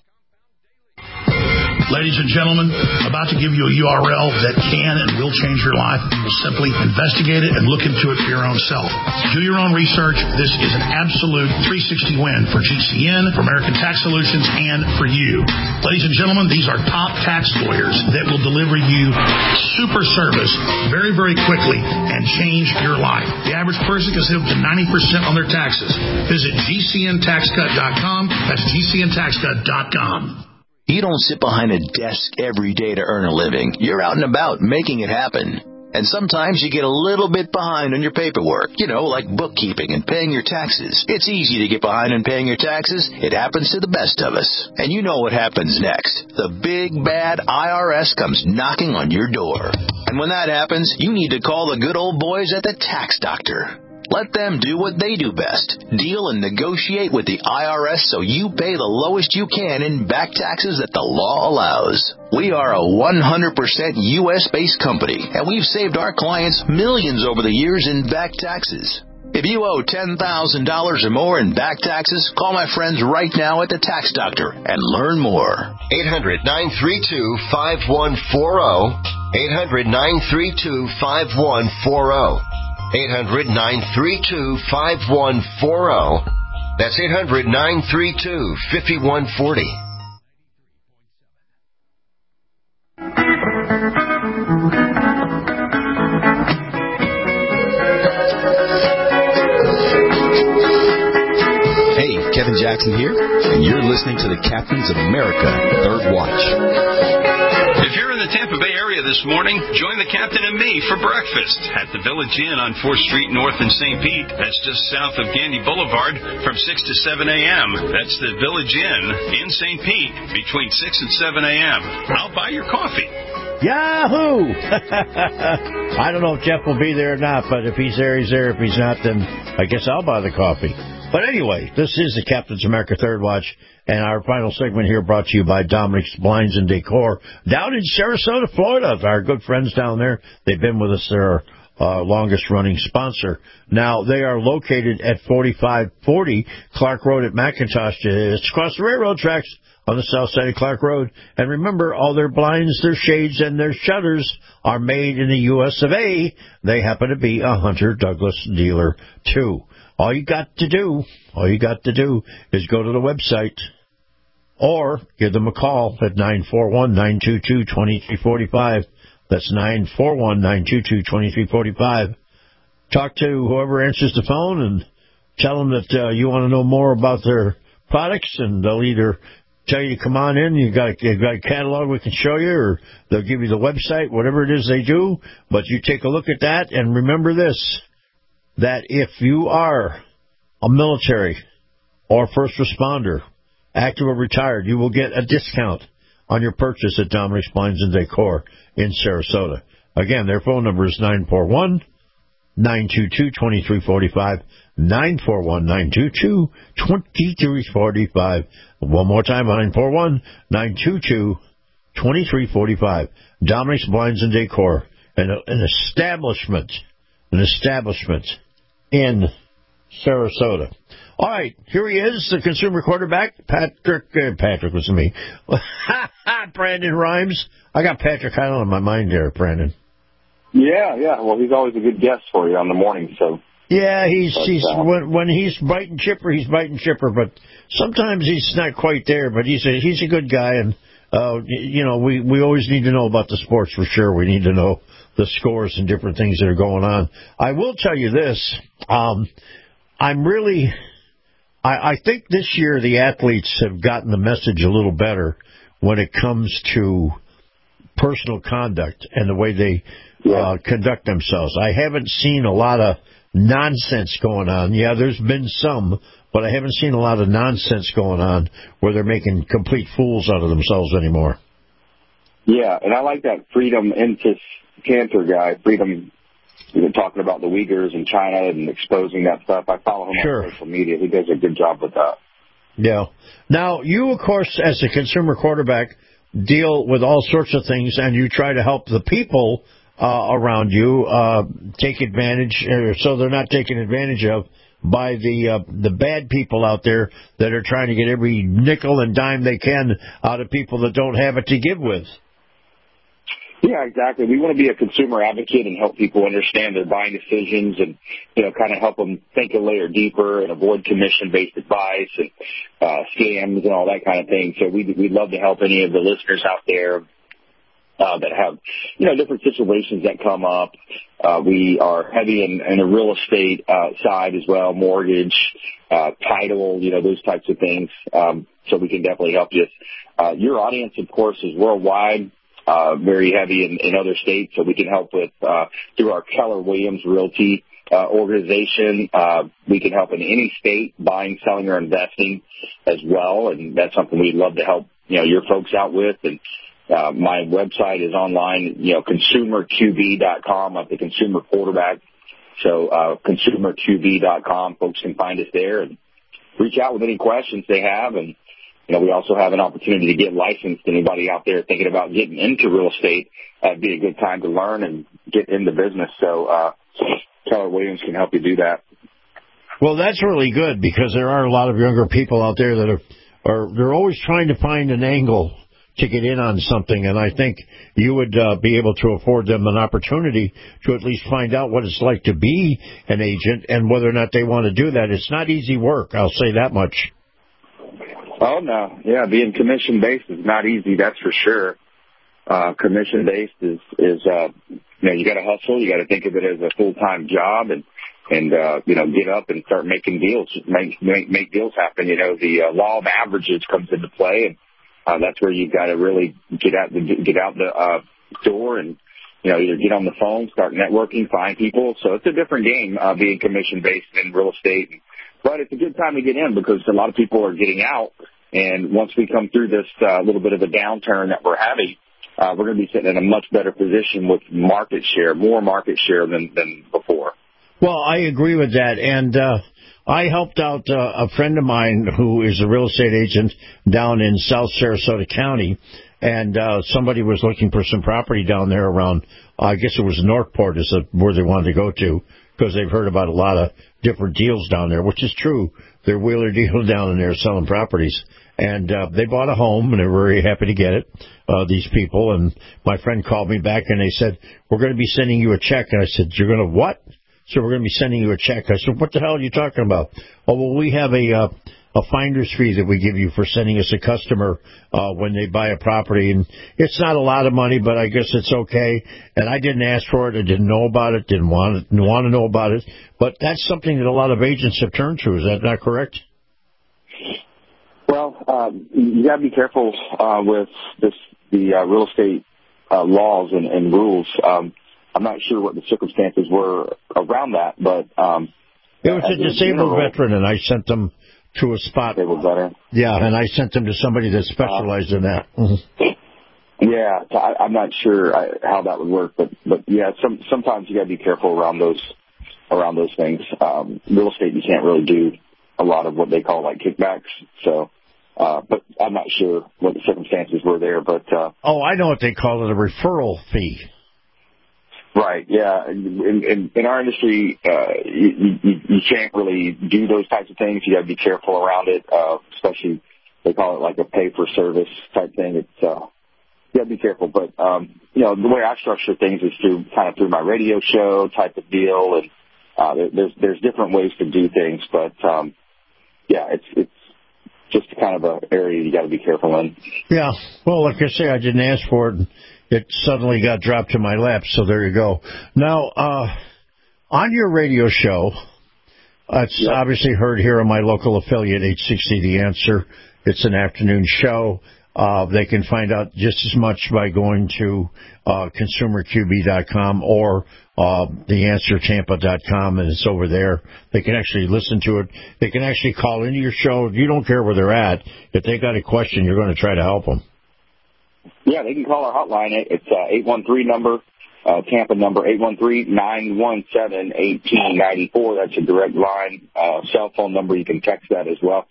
Speaker 3: Ladies and gentlemen, about to give you a URL that can and will change your life. You will simply investigate it and look into it for your own self. Do your own research. This is an absolute 360 win for GCN, for American Tax Solutions, and for you. Ladies and gentlemen, these are top tax lawyers that will deliver you super service very, very quickly and change your life. The average person can save up to 90% on their taxes. Visit GCNTaxCut.com. That's GCNTaxCut.com.
Speaker 21: You don't sit behind a desk every day to earn a living. You're out and about making it happen. And sometimes you get a little bit behind on your paperwork, like bookkeeping and paying your taxes. It's easy to get behind on paying your taxes. It happens to the best of us. And you know what happens next. The big, bad IRS comes knocking on your door. And when that happens, you need to call the good old boys at the Tax Doctor. Let them do what they do best. Deal and negotiate with the IRS so you pay the lowest you can in back taxes that the law allows. We are a 100% U.S.-based company, and we've saved our clients millions over the years in back taxes. If you owe $10,000 or more in back taxes, call my friends right now at the Tax Doctor and learn more.
Speaker 20: 800-932-5140. 800-932-5140. 800-932-5140. That's 800-932-5140.
Speaker 4: Hey, Kevin Jackson here, and you're listening to the Captains of America Third Watch.
Speaker 7: If you're in the Tampa Bay area this morning, join the captain and me for breakfast at the Village Inn on 4th Street North in St. Pete. That's just south of Gandy Boulevard from 6 to 7 a.m. That's the Village Inn in St. Pete between 6 and 7 a.m. I'll buy your coffee.
Speaker 5: Yahoo! I don't know if Jeff will be there or not, but if he's there, he's there. If he's not, then I guess I'll buy the coffee. But anyway, this is the Captain's America Third Watch, and our final segment here brought to you by Dominic's Blinds and Decor down in Sarasota, Florida. Our good friends down there, they've been with us. They're our longest-running sponsor. Now, they are located at 4540 Clark Road at McIntosh. It's across the railroad tracks on the south side of Clark Road. And remember, all their blinds, their shades, and their shutters are made in the U.S. of A. They happen to be a Hunter Douglas dealer, too. All you got to do is go to the website or give them a call at 941-922-2345. That's 941-922-2345. Talk to whoever answers the phone and tell them that you want to know more about their products, and they'll either tell you to come on in, you've got a catalog we can show you, or they'll give you the website, whatever it is they do. But you take a look at that, and remember this, that if you are a military or first responder, active or retired, you will get a discount on your purchase at Dominic's Blinds and Decor in Sarasota. Again, their phone number is 941-922-2345, 941-922-2345. One more time, 941-922-2345. Dominic's Blinds and Decor, an establishment in Sarasota. All right, here he is, the consumer quarterback, Patrick was me. Brandon Rhymes. I got Patrick Highland on my mind there, Brandon.
Speaker 8: Yeah. Well, he's always a good guest for you on the morning, so.
Speaker 5: Yeah, when he's biting chipper, he's biting chipper, but sometimes he's not quite there, but he's a good guy, and, we always need to know about the sports for sure. We need to know the scores and different things that are going on. I will tell you this, I think this year the athletes have gotten the message a little better when it comes to personal conduct and the way they conduct themselves. I haven't seen a lot of nonsense going on. Yeah, there's been some, but I haven't seen a lot of nonsense going on where they're making complete fools out of themselves anymore.
Speaker 8: Yeah, and I like that Freedom Intis Cantor guy, Freedom, talking about the Uyghurs in China and exposing that stuff. I follow him on social media. He does a good job with that.
Speaker 5: Yeah. Now, you, of course, as a consumer quarterback, deal with all sorts of things, and you try to help the people around you take advantage, so they're not taken advantage of by the bad people out there that are trying to get every nickel and dime they can out of people that don't have it to give with.
Speaker 8: Yeah, exactly. We want to be a consumer advocate and help people understand their buying decisions and, kind of help them think a layer deeper and avoid commission-based advice and scams and all that kind of thing. So we'd love to help any of the listeners out there that have, different situations that come up. We are heavy in a real estate side as well, mortgage, title, those types of things. So we can definitely help you. Your audience, of course, is worldwide. Very heavy in other states, so we can help with through our Keller Williams Realty organization. We can help in any state, buying, selling, or investing as well, and that's something we'd love to help your folks out with. And my website is online, consumerqb.com, like the consumer quarterback. So consumerqb.com, folks can find us there and reach out with any questions they have. And we also have an opportunity to get licensed. Anybody out there thinking about getting into real estate, that'd be a good time to learn and get into business. So Keller Williams can help you do that.
Speaker 5: Well, that's really good because there are a lot of younger people out there that they're always trying to find an angle to get in on something, and I think you would be able to afford them an opportunity to at least find out what it's like to be an agent and whether or not they want to do that. It's not easy work, I'll say that much.
Speaker 8: Oh, no. Yeah, being commission-based is not easy, that's for sure. Commission-based is you got to hustle. You got to think of it as a full-time job and get up and start making deals, make deals happen. The law of averages comes into play, and that's where you've got to really get out the door and, either get on the phone, start networking, find people. So it's a different game being commission-based in real estate. But it's a good time to get in because a lot of people are getting out. And once we come through this little bit of a downturn that we're having, we're going to be sitting in a much better position with market share, more market share than before.
Speaker 5: Well, I agree with that. And I helped out a friend of mine who is a real estate agent down in South Sarasota County. And somebody was looking for some property down there around, I guess it was Northport is where they wanted to go to, because they've heard about a lot of different deals down there, which is true. They're wheeler deal down in there selling properties. And they bought a home, and they're very happy to get it, these people. And my friend called me back, and they said, we're going to be sending you a check. And I said, you're going to what? So we're going to be sending you a check. I said, what the hell are you talking about? Oh, well, we have a finder's fee that we give you for sending us a customer when they buy a property. And it's not a lot of money, but I guess it's okay. And I didn't ask for it. I didn't know about it, didn't want to know about it. But that's something that a lot of agents have turned to. Is that not correct?
Speaker 8: Well, you got to be careful with the real estate laws and rules. I'm not sure what the circumstances were around that, but
Speaker 5: it was a disabled veteran, and I sent them to a spot.
Speaker 8: Disabled veteran.
Speaker 5: Yeah, and I sent them to somebody that specialized in that. Mm-hmm.
Speaker 8: Yeah, I'm not sure how that would work, but yeah, sometimes you got to be careful around those things. Real estate, you can't really do a lot of what they call like kickbacks. So, but I'm not sure what the circumstances were there. But
Speaker 5: I know what they call it, a referral fee.
Speaker 8: Right. Yeah. In our industry, you can't really do those types of things. You got to be careful around it, especially they call it like a pay for service type thing. It's you got to be careful. But you know, the way I structure things is through my radio show type of deal, and there's different ways to do things. But yeah, it's just kind of an area you got to be careful in.
Speaker 5: Yeah. Well, like I say, I didn't ask for it. It suddenly got dropped to my lap, so there you go. Now, on your radio show, it's obviously heard here on my local affiliate, 860 The Answer. It's an afternoon show. They can find out just as much by going to consumerqb.com or theanswertampa.com, and it's over there. They can actually listen to it. They can actually call into your show. You don't care where they're at. If they got a question, you're going to try to help them.
Speaker 8: Yeah, they can call our hotline. It's 813 number, Tampa number, 813-917-1894. That's a direct line. Cell phone number, you can text that as well,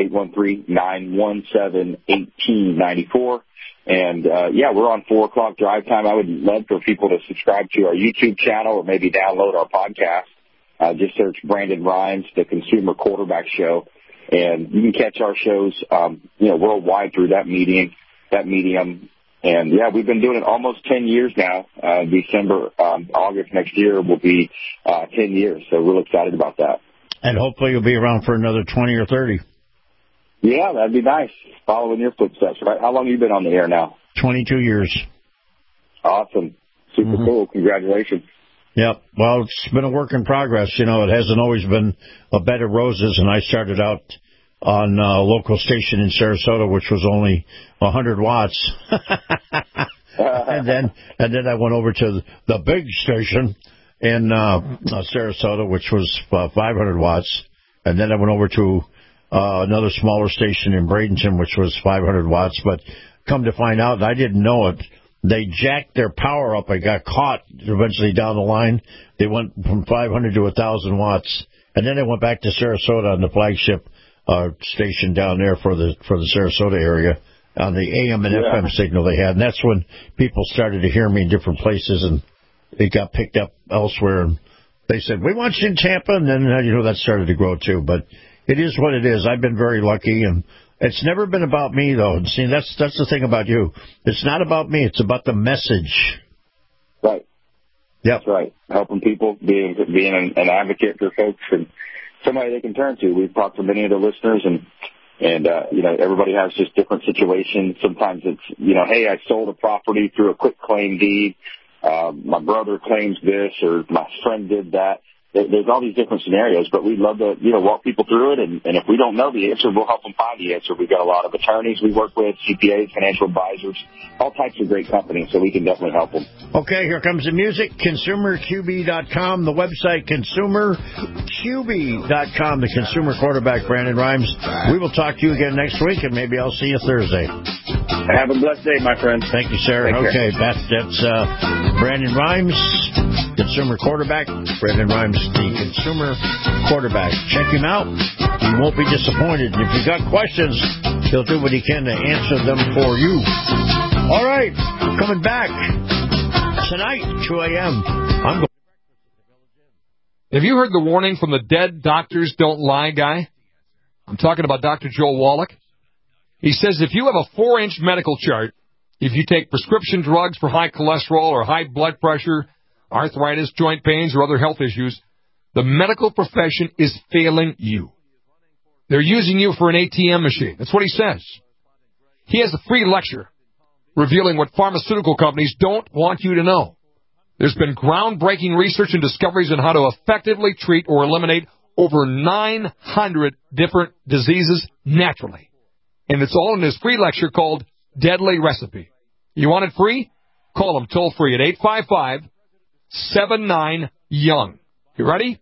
Speaker 8: 813-917-1894. And, yeah, we're on 4 o'clock drive time. I would love for people to subscribe to our YouTube channel or maybe download our podcast. Just search Brandon Rhymes, the Consumer Quarterback Show. And you can catch our shows, worldwide through that medium. And, yeah, we've been doing it almost 10 years now. August next year will be 10 years, so real excited about that.
Speaker 5: And hopefully you'll be around for another 20 or 30.
Speaker 8: Yeah, that'd be nice, following your footsteps, right? How long have you been on the air now?
Speaker 5: 22 years.
Speaker 8: Awesome. Super cool. Congratulations.
Speaker 5: Yep. Well, it's been a work in progress. You know, it hasn't always been a bed of roses, and I started out on a local station in Sarasota, which was only 100 watts. and then I went over to the big station in Sarasota, which was 500 watts. And then I went over to another smaller station in Bradenton, which was 500 watts. But come to find out, I didn't know it, they jacked their power up. I got caught eventually down the line. They went from 500 to 1,000 watts. And then I went back to Sarasota on the flagship station down there for the Sarasota area on the AM and FM signal they had. And that's when people started to hear me in different places, and it got picked up elsewhere. And they said, we want you in Tampa. And then, that started to grow too. But it is what it is. I've been very lucky, and it's never been about me, though. And see, that's the thing about you. It's not about me. It's about the message.
Speaker 8: Right.
Speaker 5: Yep.
Speaker 8: That's right. Helping people, being an advocate for folks, and somebody they can turn to. We've talked to many of the listeners, and everybody has just different situations. Sometimes it's, hey, I sold a property through a quick claim deed. My brother claims this, or my friend did that. There's all these different scenarios, but we'd love to, walk people through it. And if we don't know the answer, we'll help them find the answer. We've got a lot of attorneys we work with, CPAs, financial advisors, all types of great companies, so we can definitely help them.
Speaker 5: Okay, here comes the music. ConsumerQB.com, the website, ConsumerQB.com, the Consumer Quarterback, Brandon Rhymes. We will talk to you again next week, and maybe I'll see you Thursday.
Speaker 8: Have a blessed day, my friend.
Speaker 5: Thank you, sir. Okay, that's Brandon Rhymes, Consumer Quarterback. Brandon Rhymes, the Consumer Quarterback. Check him out. You won't be disappointed. If you've got questions, he'll do what he can to answer them for you. All right, coming back tonight, 2 a.m.
Speaker 6: Have you heard the warning from the Dead Doctors Don't Lie guy? I'm talking about Dr. Joel Wallach. He says if you have a 4-inch medical chart, if you take prescription drugs for high cholesterol or high blood pressure, arthritis, joint pains, or other health issues, the medical profession is failing you. They're using you for an ATM machine. That's what he says. He has a free lecture revealing what pharmaceutical companies don't want you to know. There's been groundbreaking research and discoveries on how to effectively treat or eliminate over 900 different diseases naturally. And it's all in this free lecture called Deadly Recipe. You want it free? Call them toll free at 855-79-YOUNG. You ready?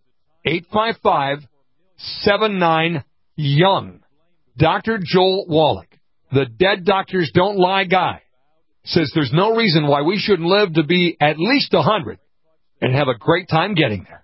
Speaker 6: 855-79-YOUNG. Dr. Joel Wallach, the Dead Doctors Don't Lie guy, says there's no reason why we shouldn't live to be at least 100 and have a great time getting there.